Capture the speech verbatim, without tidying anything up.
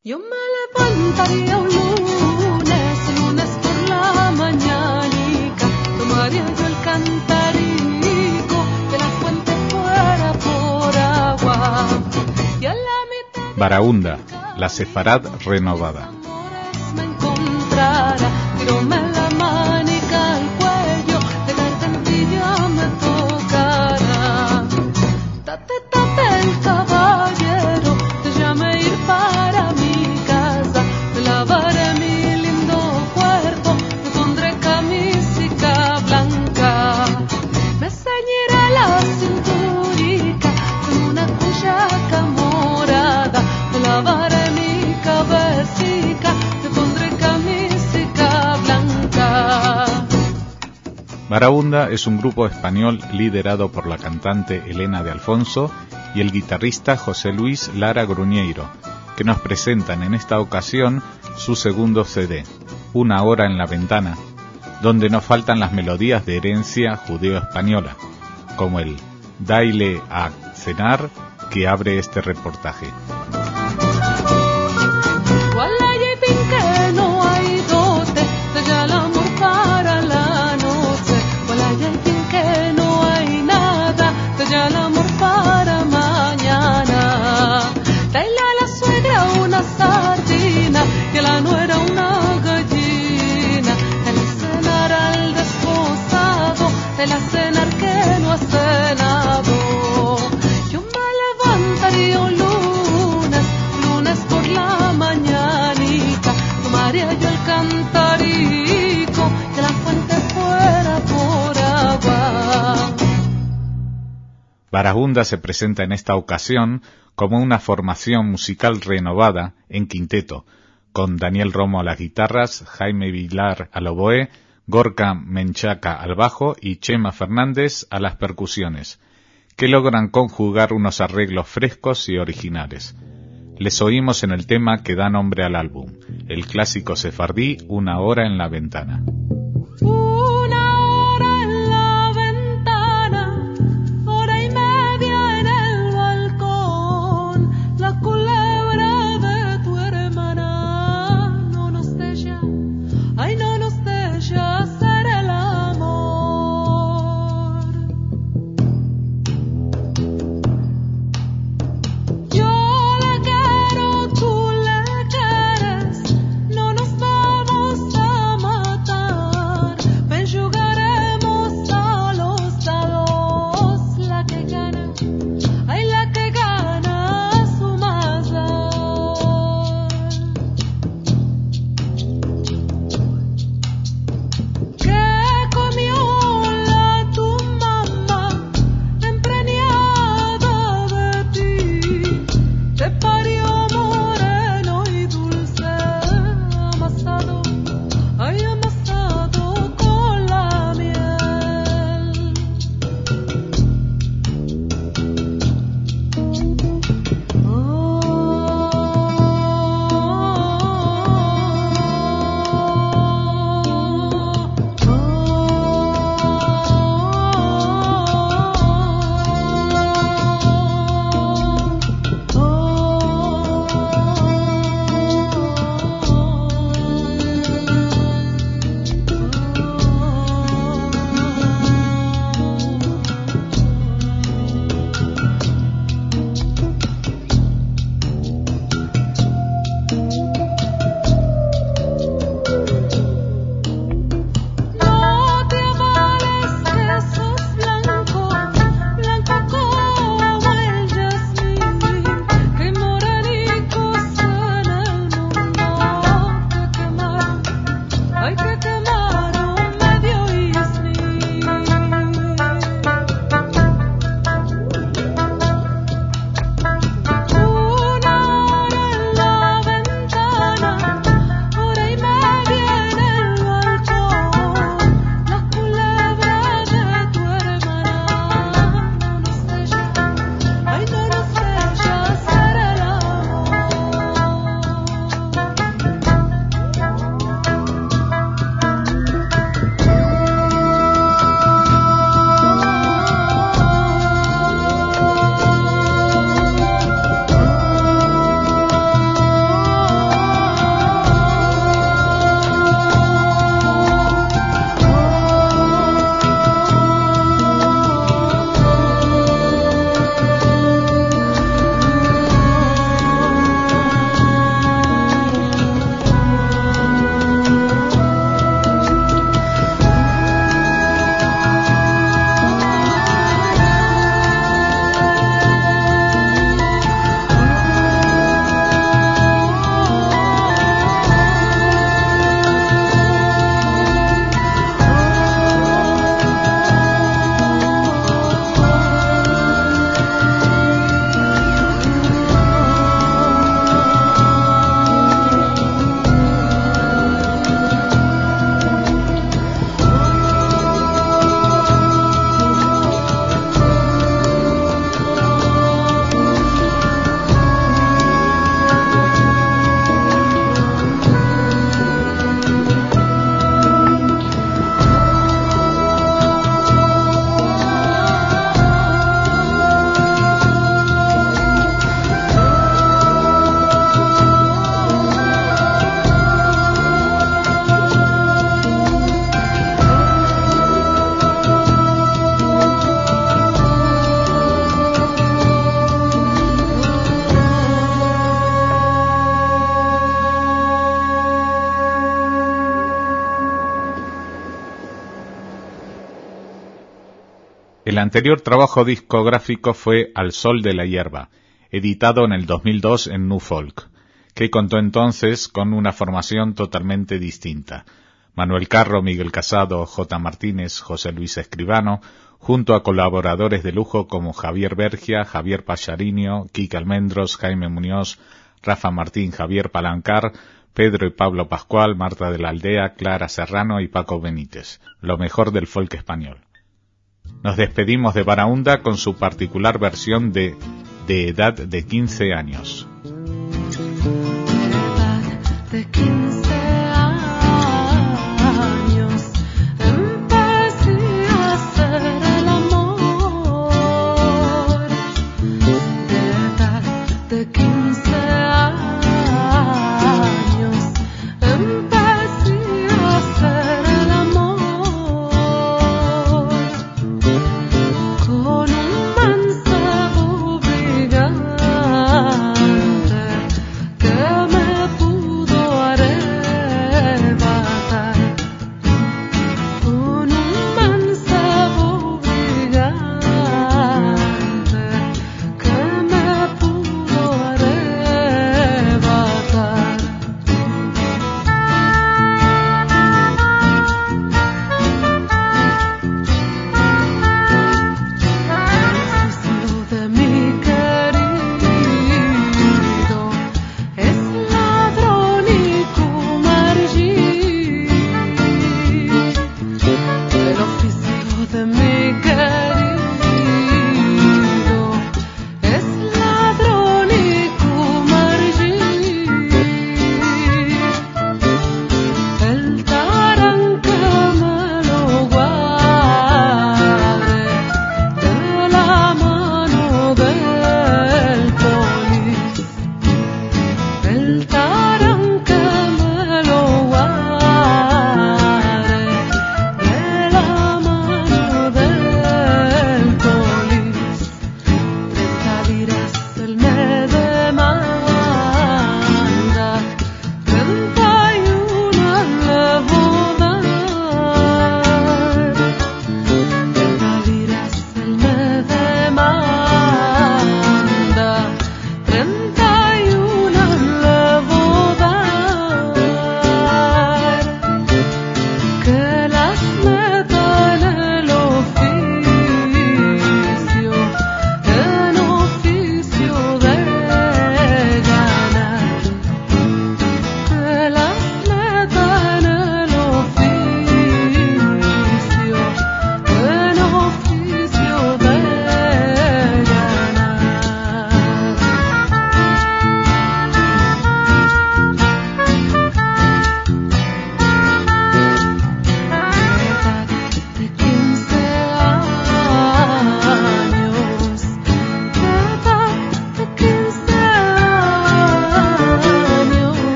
Yo me levantaría un lunes, lunes por la mañanica, tomaría yo el cantarico, que la fuente fuera por agua. Y a la mitad Barahunda, la Sefarad renovada. me encontrara, tiróme la manica al cuello, de gargantilla me tocara. Tate, tate el caballero, déjame ir para mi casa, me lavaré mi lindo cuerpo, me pondré camisica blanca, me ceñiré la cinturica con una cuyaca morada, me lavaré mi cabecita, me pondré camisica blanca. Barahunda es un grupo español liderado por la cantante Elena de Alfonso y el guitarrista José Luis Lara Gruñeiro, que nos presentan en esta ocasión su segundo C D, Una hora en la ventana, donde no faltan las melodías de herencia judeo-española, como el Daile a cenar que abre este reportaje. Que no hay dote, deja el amor para la noche. Que no hay nada, deja el amor para mañana. Dale a la suegra una sardina y a la nuera una gallina. El cenar al desposado, el cenar que no ha cenado. Yo me levantaría un lunes, lunes por la mañanica, tomaría yo el cantarico, que la fuente fuera por agua. Barahunda se presenta en esta ocasión como una formación musical renovada en quinteto, con Daniel Romo a las guitarras, Jaime Vilar al oboe, Gorka Menchaca al bajo y Chema Fernández a las percusiones, que logran conjugar unos arreglos frescos y originales. Les oímos en el tema que da nombre al álbum, el clásico sefardí Una hora en la ventana. Una hora en la ventana, hora y media en el balcón, la culebra de tu hermana no nos deja, ay no nos deja hacer el amor. Yo tú le quieres, no nos vamos a matar. El anterior trabajo discográfico fue Al sol de la hierba, editado en el dos mil dos en New Folk, que contó entonces con una formación totalmente distinta. Manuel Carro, Miguel Casado, J. Martínez, José Luis Escribano, junto a colaboradores de lujo como Javier Bergia, Javier Pacharinho, Quique Almendros, Jaime Muñoz, Rafa Martín, Javier Palancar, Pedro y Pablo Pascual, Marta de la Aldea, Clara Serrano y Paco Benítez, lo mejor del folk español. Nos despedimos de Barahunda con su particular versión de De edad de quince años.